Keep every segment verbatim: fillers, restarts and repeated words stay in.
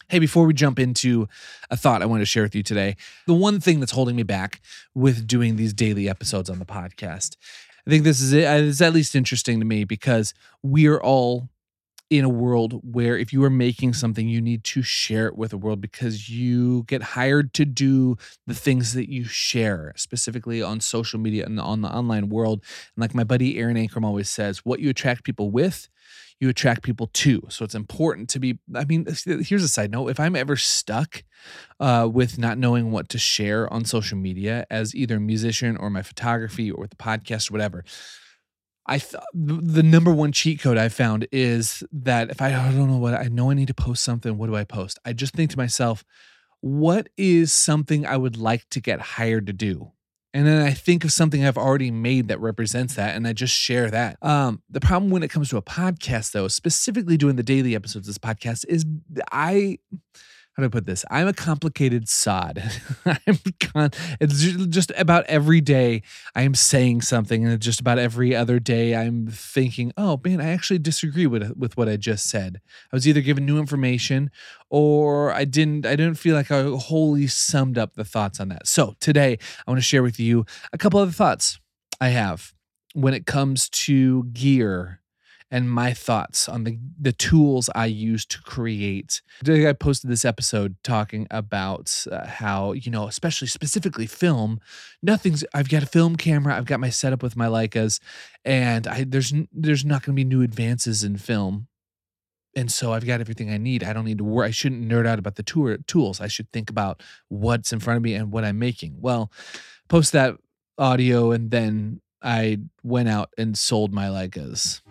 Hey, before we jump into a thought I want to share with you today, the one thing that's holding me back with doing these daily episodes on the podcast, I think this is it. It's at least interesting to me because we're all in a world where if you are making something, you need to share it with the world because you get hired to do the things that you share, specifically on social media and on the online world. And like my buddy Aaron Ankrum always says, what you attract people with, you attract people to. So it's important to be, I mean, here's a side note. If I'm ever stuck uh, with not knowing what to share on social media as either a musician or my photography or the podcast or whatever, I th- the number one cheat code I found is that if I, I don't know what, I know I need to post something, what do I post? I just think to myself, what is something I would like to get hired to do? And then I think of something I've already made that represents that, and I just share that. Um, the problem when it comes to a podcast, though, specifically doing the daily episodes of this podcast, is I, how do I put this? I'm a complicated sod. I'm con- it's just about every day I am saying something, and just about every other day I'm thinking, oh man, I actually disagree with with what I just said. I was either given new information or I didn't I didn't feel like I wholly summed up the thoughts on that. So today I want to share with you a couple other thoughts I have when it comes to gear and my thoughts on the, the tools I use to create. Today I posted this episode talking about uh, how, you know, especially specifically film, nothing's, I've got a film camera, I've got my setup with my Leicas, and I there's there's not going to be new advances in film. And so I've got everything I need. I don't need to worry. I shouldn't nerd out about the tour, tools. I should think about what's in front of me and what I'm making. Well, post that audio, and then I went out and sold my Leicas.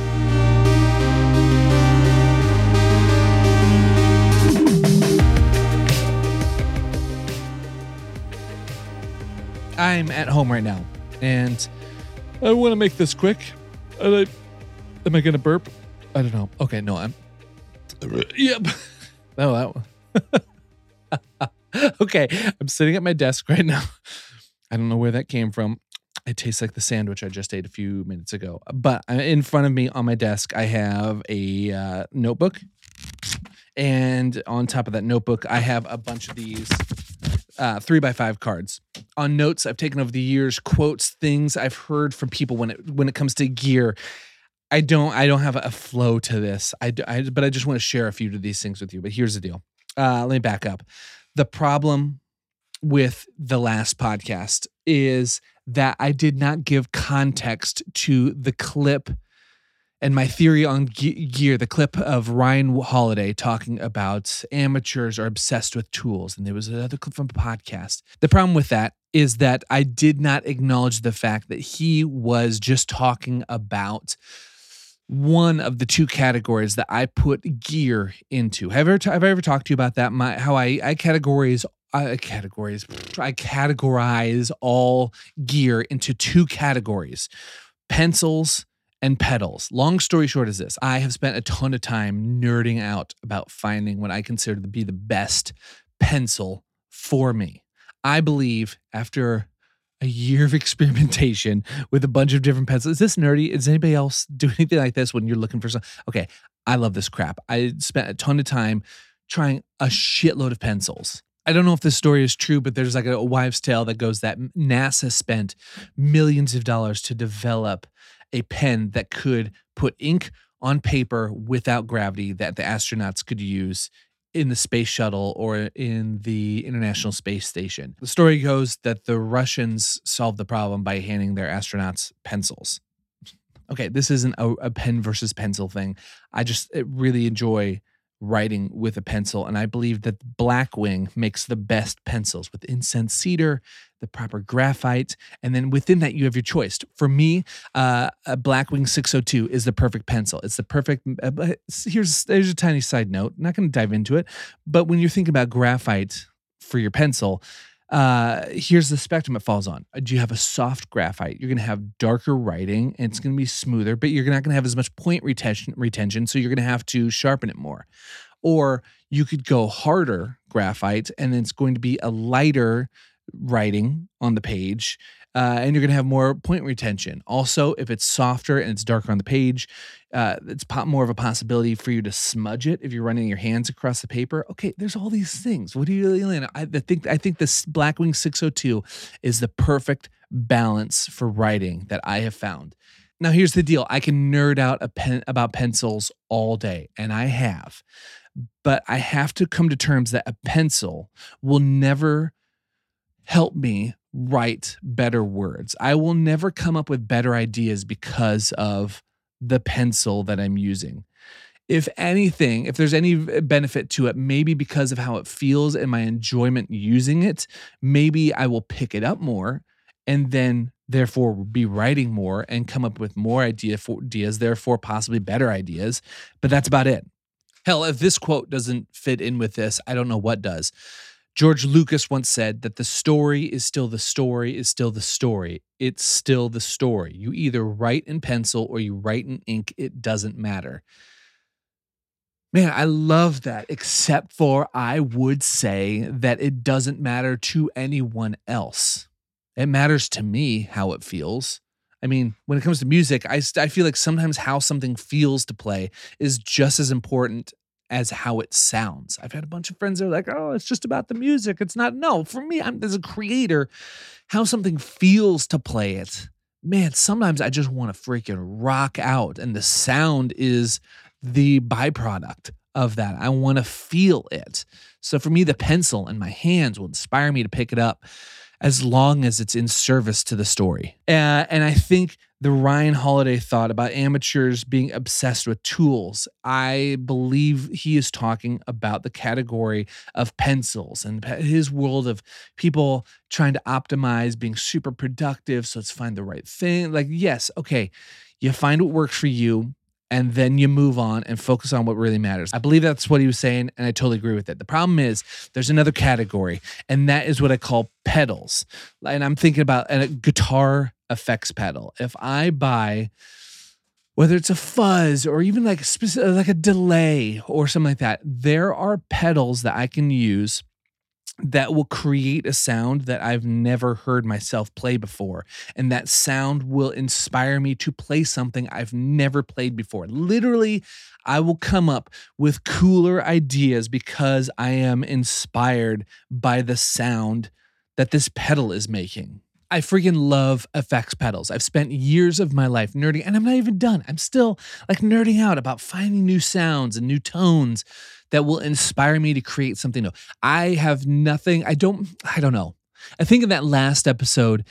I'm at home right now, and I want to make this quick. Am I, am I going to burp? I don't know. Okay, no, I'm... Yep. Oh, that one. Okay, I'm sitting at my desk right now. I don't know where that came from. It tastes like the sandwich I just ate a few minutes ago. But in front of me on my desk, I have a uh, notebook. And on top of that notebook, I have a bunch of these uh, three by five cards. On notes I've taken over the years, quotes, things I've heard from people when it when it comes to gear. I don't I don't have a flow to this. I, I but I just want to share a few of these things with you. But here's the deal. Uh, let me back up. The problem with the last podcast is that I did not give context to the clip and my theory on ge- gear, the clip of Ryan Holiday talking about amateurs are obsessed with tools. And there was another clip from a podcast. The problem with that is that I did not acknowledge the fact that he was just talking about one of the two categories that I put gear into. Have I ever, t- have I ever talked to you about that? My, how I, I categorize I categories. I categorize all gear into two categories: pencils and pedals. Long story short is this. I have spent a ton of time nerding out about finding what I consider to be the best pencil for me. I believe after a year of experimentation with a bunch of different pencils. Is this nerdy? Does anybody else do anything like this when you're looking for something? Okay, I love this crap. I spent a ton of time trying a shitload of pencils. I don't know if this story is true, but there's like a wives' tale that goes that NASA spent millions of dollars to develop a pen that could put ink on paper without gravity that the astronauts could use in the space shuttle or in the International Space Station. The story goes that the Russians solved the problem by handing their astronauts pencils. Okay, this isn't a, a pen versus pencil thing. I just really enjoy writing with a pencil, and I believe that Blackwing makes the best pencils with incense cedar, the proper graphite, and then within that you have your choice. For me, uh, a Blackwing six oh two is the perfect pencil. It's the perfect. Uh, here's there's a tiny side note. I'm not going to dive into it, but when you're thinking about graphite for your pencil, uh, here's the spectrum it falls on. Do you have a soft graphite? You're going to have darker writing, and it's going to be smoother, but you're not going to have as much point retention, retention, so you're going to have to sharpen it more. Or you could go harder graphite, and it's going to be a lighter writing on the page, Uh, and you're going to have more point retention. Also, if it's softer and it's darker on the page, uh, it's po- more of a possibility for you to smudge it if you're running your hands across the paper. Okay, there's all these things. What do you really know? I think I think this Blackwing six oh two is the perfect balance for writing that I have found. Now, here's the deal. I can nerd out a pen, about pencils all day, and I have. But I have to come to terms that a pencil will never help me write better words. I will never come up with better ideas because of the pencil that I'm using. If anything, if there's any benefit to it, maybe because of how it feels and my enjoyment using it, maybe I will pick it up more and then therefore be writing more and come up with more idea for ideas, therefore possibly better ideas. But that's about it. Hell, if this quote doesn't fit in with this, I don't know what does. George Lucas once said that the story is still the story is still the story. It's still the story. You either write in pencil or you write in ink. It doesn't matter. Man, I love that, except for I would say that it doesn't matter to anyone else. It matters to me how it feels. I mean, when it comes to music, I, I feel like sometimes how something feels to play is just as important as how it sounds. I've had a bunch of friends that are like, oh, it's just about the music. It's not. No, for me, I'm as a creator, how something feels to play it. Man, sometimes I just want to freaking rock out, and the sound is the byproduct of that. I want to feel it. So for me, the pencil in my hands will inspire me to pick it up as long as it's in service to the story. Uh, and I think the Ryan Holiday thought about amateurs being obsessed with tools, I believe he is talking about the category of pencils and his world of people trying to optimize, being super productive. So let's find the right thing. Like, yes, okay, you find what works for you, and then you move on and focus on what really matters. I believe that's what he was saying, and I totally agree with it. The problem is there's another category, and that is what I call pedals. And I'm thinking about a guitar effects pedal. If I buy, whether it's a fuzz or even like a, specific, like a delay or something like that, there are pedals that I can use that will create a sound that I've never heard myself play before. And that sound will inspire me to play something I've never played before. Literally, I will come up with cooler ideas because I am inspired by the sound that this pedal is making. I freaking love effects pedals. I've spent years of my life nerding, and I'm not even done. I'm still like nerding out about finding new sounds and new tones that will inspire me to create something new. I have nothing, I don't, I don't know. I think in that last episode,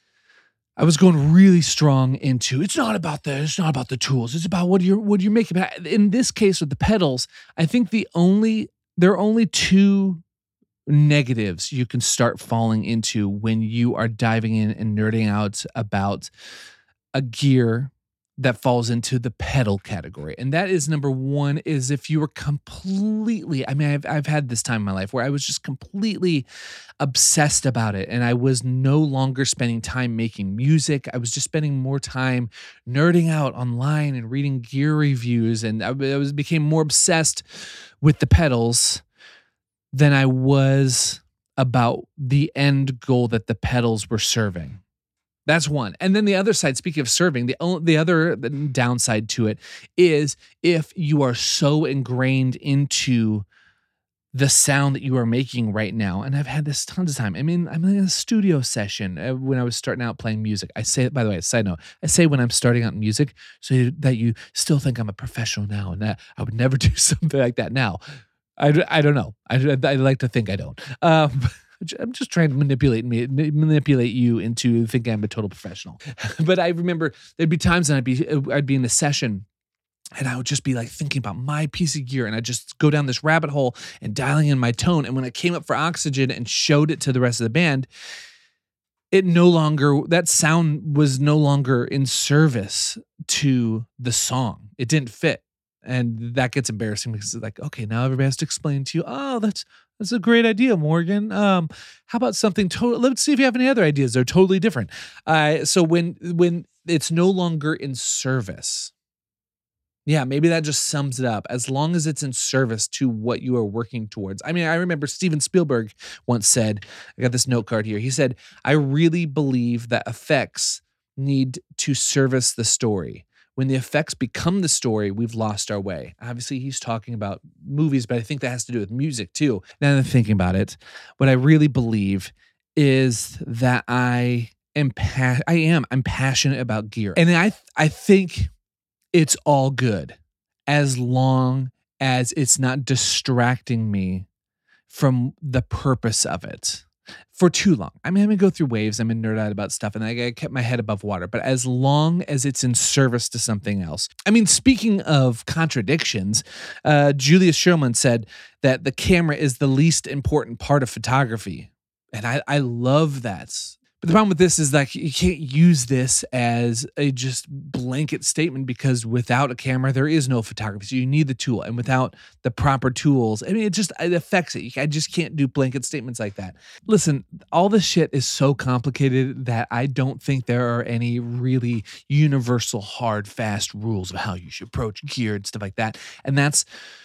I was going really strong into, it's not about the, it's not about the tools. It's about what you're, what you're making. In this case with the pedals, I think the only, there are only two negatives you can start falling into when you are diving in and nerding out about a gear that falls into the pedal category. And that is, number one, is if you were completely, I mean, I've, I've had this time in my life where I was just completely obsessed about it. And I was no longer spending time making music. I was just spending more time nerding out online and reading gear reviews. And I, I was became more obsessed with the pedals than I was about the end goal that the pedals were serving. That's one. And then the other side, speaking of serving, the the other downside to it is if you are so ingrained into the sound that you are making right now. And I've had this tons of time. I mean, I'm in a studio session when I was starting out playing music. I say, by the way, side note, I say when I'm starting out in music so that you still think I'm a professional now and that I would never do something like that now. I, I don't know. I, I like to think I don't. Um, I'm just trying to manipulate me, manipulate you into thinking I'm a total professional. But I remember there'd be times when I'd be, I'd be in a session and I would just be like thinking about my piece of gear and I'd just go down this rabbit hole and dialing in my tone. And when I came up for Oxygen and showed it to the rest of the band, it no longer, that sound was no longer in service to the song. It didn't fit. And that gets embarrassing because it's like, okay, now everybody has to explain to you, oh, that's that's a great idea, Morgan. Um, how about something total? Let's see if you have any other ideas. They're totally different. Uh, so when when it's no longer in service, Yeah, maybe that just sums it up. As long as it's in service to what you are working towards. I mean, I remember Steven Spielberg once said, I got this note card here. He said, I really believe that effects need to service the story. When the effects become the story, we've lost our way. Obviously, he's talking about movies, but I think that has to do with music too. Now that I'm thinking about it, what I really believe is that I am, pa- I am, I'm passionate about gear. And I, I think it's all good as long as it's not distracting me from the purpose of it for too long. I mean, I'm gonna go through waves. I'm gonna nerd out about stuff, and I, I kept my head above water. But as long as it's in service to something else. I mean, speaking of contradictions, uh, Julius Shulman said that the camera is the least important part of photography, and I, I love that. But the problem with this is like you can't use this as a just blanket statement because without a camera, there is no photography. So you need the tool. And without the proper tools, I mean, it just it affects it. I just can't do blanket statements like that. Listen, all this shit is so complicated that I don't think there are any really universal, hard, fast rules of how you should approach gear and stuff like that. And that's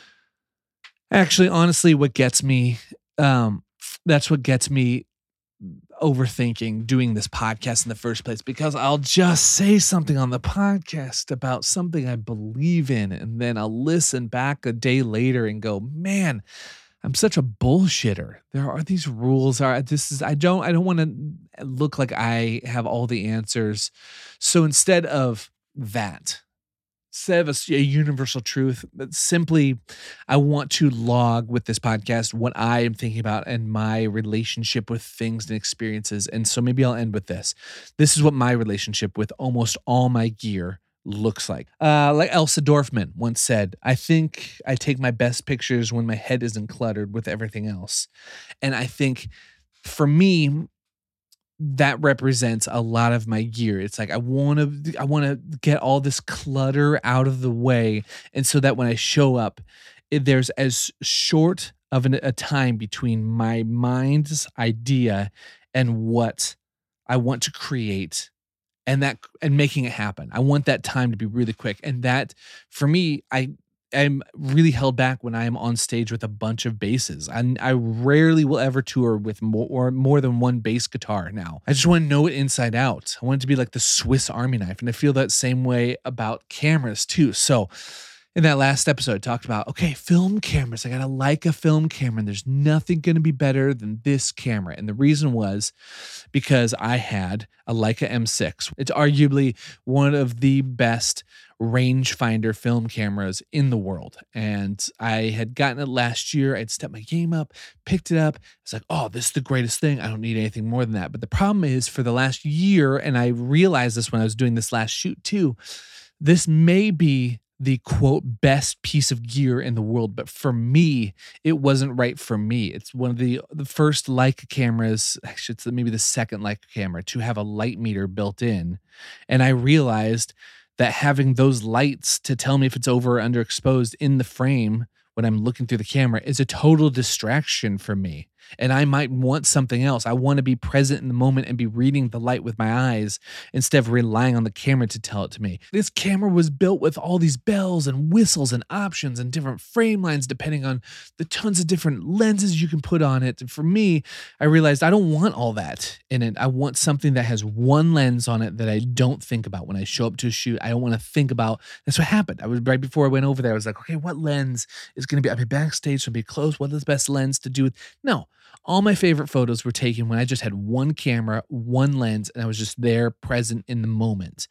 actually, honestly, what gets me. Um, that's what gets me overthinking doing this podcast in the first place, because I'll just say something on the podcast about something I believe in, and then I'll listen back a day later and go, man, I'm such a bullshitter. There are these rules. Are this is I don't I don't want to look like I have all the answers. So instead of that, instead of a, a universal truth, but simply I want to log with this podcast what I am thinking about and my relationship with things and experiences. And so maybe I'll end with this. This is what my relationship with almost all my gear looks like. Uh, like Elsa Dorfman once said, I think I take my best pictures when my head isn't cluttered with everything else. And I think for me, that represents a lot of my gear. It's like I want to I want to get all this clutter out of the way, and so that when I show up, it, there's as short of an, a time between my mind's idea and what I want to create, and that and making it happen. I want that time to be really quick, and that for me, I. I'm really held back when I am on stage with a bunch of basses. I, I rarely will ever tour with more or more than one bass guitar now. I just want to know it inside out. I want it to be like the Swiss Army knife. And I feel that same way about cameras too. So in that last episode, I talked about, okay, film cameras. I got a Leica film camera, and there's nothing going to be better than this camera. And the reason was because I had a Leica M six. It's arguably one of the best rangefinder film cameras in the world. And I had gotten it last year. I'd stepped my game up, picked it up. It's like, oh, this is the greatest thing. I don't need anything more than that. But the problem is for the last year, and I realized this when I was doing this last shoot too, this may be the quote best piece of gear in the world, but for me, it wasn't right for me. It's one of the the first Leica cameras, actually it's maybe the second Leica camera to have a light meter built in. And I realized that having those lights to tell me if it's over or underexposed in the frame when I'm looking through the camera is a total distraction for me. And I might want something else. I want to be present in the moment and be reading the light with my eyes instead of relying on the camera to tell it to me. This camera was built with all these bells and whistles and options and different frame lines depending on the tons of different lenses you can put on it. And for me, I realized I don't want all that in it. I want something that has one lens on it that I don't think about when I show up to a shoot. I don't want to think about. That's what happened. I was right before I went over there. I was like, okay, what lens is going to be? I'll be backstage, so I'll be close. What is the best lens to do with? No. All my favorite photos were taken when I just had one camera, one lens, and I was just there present in the moment.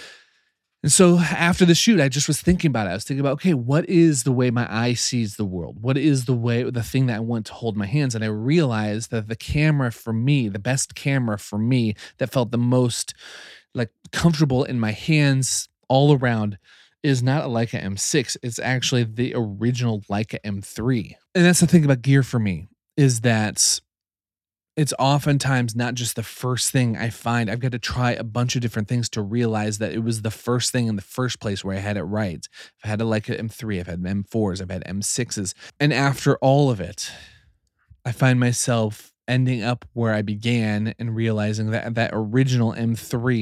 And so after the shoot, I just was thinking about it. I was thinking about, okay, what is the way my eye sees the world? What is the way, the thing that I want to hold my hands? And I realized that the camera for me, the best camera for me that felt the most like comfortable in my hands all around is not a Leica M six. It's actually the original Leica M three. And that's the thing about gear for me, is that it's oftentimes not just the first thing I find. I've got to try a bunch of different things to realize that it was the first thing in the first place where I had it right. I've had a Leica M three, I've had M fours, I've had M sixes. And after all of it, I find myself ending up where I began and realizing that that original M three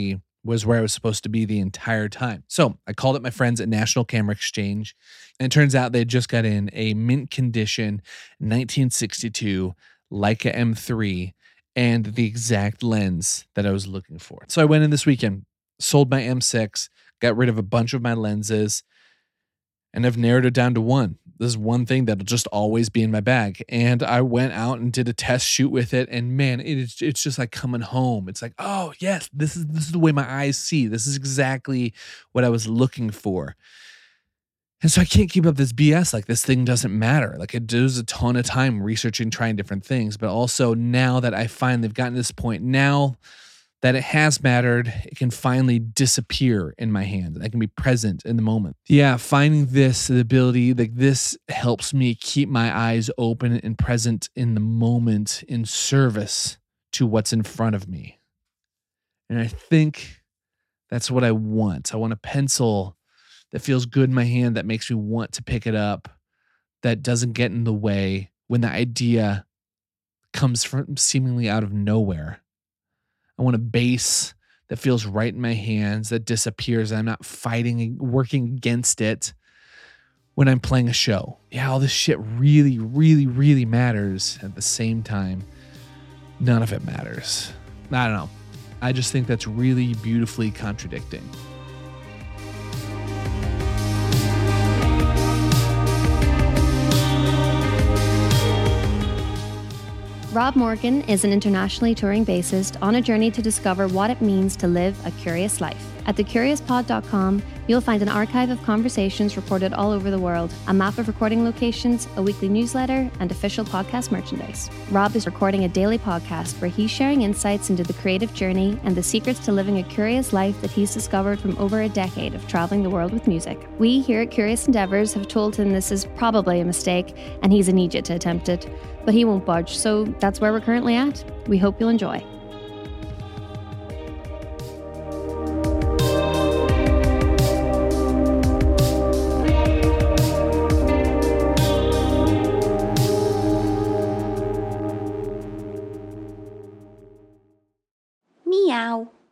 was where I was supposed to be the entire time. So I called up my friends at National Camera Exchange, and it turns out they just got in a mint condition nineteen sixty-two Leica M three and the exact lens that I was looking for. So I went in this weekend, sold my M six, got rid of a bunch of my lenses, and I've narrowed it down to one. This is one thing that'll just always be in my bag. And I went out and did a test shoot with it. And man, it is, it's just like coming home. It's like, oh yes, this is, this is the way my eyes see. This is exactly what I was looking for. And so I can't keep up this B S. Like, this thing doesn't matter. Like, it does a ton of time researching, trying different things. But also now that I finally have gotten to this point, now that it has mattered, it can finally disappear in my hand. I can be present in the moment. Yeah, finding this, the ability, like this helps me keep my eyes open and present in the moment in service to what's in front of me. And I think that's what I want. I want a pencil that feels good in my hand, that makes me want to pick it up, that doesn't get in the way when the idea comes from seemingly out of nowhere. I want a base that feels right in my hands, that disappears, and I'm not fighting, working against it when I'm playing a show. Yeah, all this shit really, really, really matters. At the same time, none of it matters. I don't know. I just think that's really beautifully contradicting. Rob Morgan is an internationally touring bassist on a journey to discover what it means to live a curious life. At the curious pod dot com, you'll find an archive of conversations reported all over the world, a map of recording locations, a weekly newsletter, and official podcast merchandise. Rob is recording a daily podcast where he's sharing insights into the creative journey and the secrets to living a curious life that he's discovered from over a decade of traveling the world with music. We here at Curious Endeavors have told him this is probably a mistake, and he's an idiot to attempt it. But he won't budge, so that's where we're currently at. We hope you'll enjoy. Meow.